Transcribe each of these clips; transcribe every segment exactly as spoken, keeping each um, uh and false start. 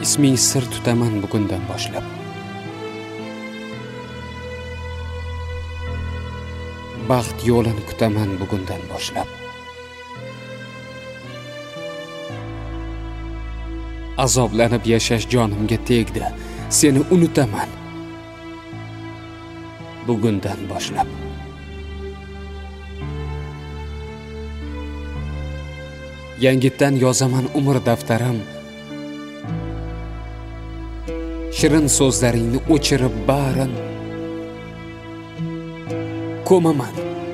isming sir tutaman bugundan boshlab. Baxt yo'lini kutaman bugundan boshlab. Azoblanib yashash jonimga tegdi, seni unutaman bugundan boshlab. Yangitdan yozaman umr daftarim, shirin so'zlaringni o'chirib barin ko'maman.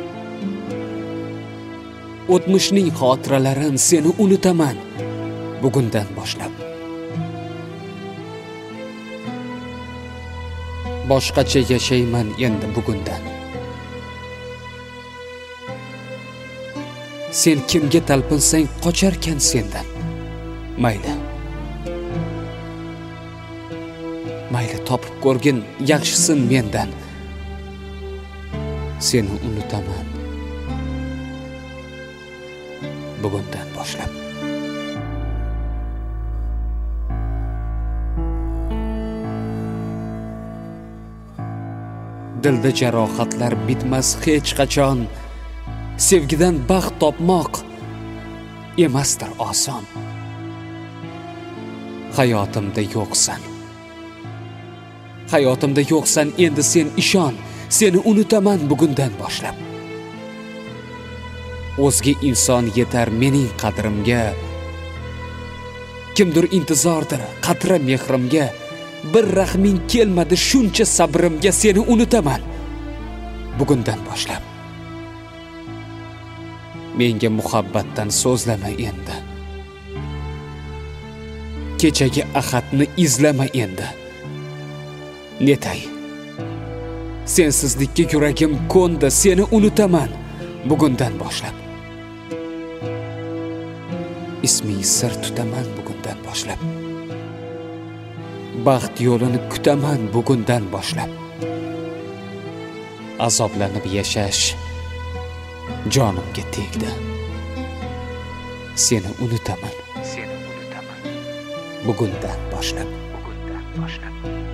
O'tmishning xotiralarin seni unutaman bugundan boshlab. Boshqacha yashayman endi bugundan. Sen kimga talpinsang qocharkan sendan. Mayli. Mayli topib ko'rgin yaxshisin mendan. Seni unutaman bugundan boshlab. Dilda jarohatlar bitmas hech qachon. Sevgidan baxt topmoq emasdir oson. Hayotimda yo'qsan. Hayotimda yo'qsan, endi sen ishon. Seni unutaman bugundan boshlab. O'zga inson yetar mening qadrimga. Kimdir intizordir qatra mehrimga. Bir rahming kelmadi shuncha sabrimga. Seni unutaman bugundan boshlab. Menga muhabbatdan so'zlama endi. Kechagi ahadni izlama endi. Netay. Sensizlikka yuragim ko'ndi, seni unutaman bugundan boshlab. Isming sir tutaman bugundan boshlab. Baxt yo'lini kutaman bugundan boshlab. Azoblanib yashash jonimga tegdi. Seni unutaman. Seni unutaman bugundan boshlab. Bugundan boshlab.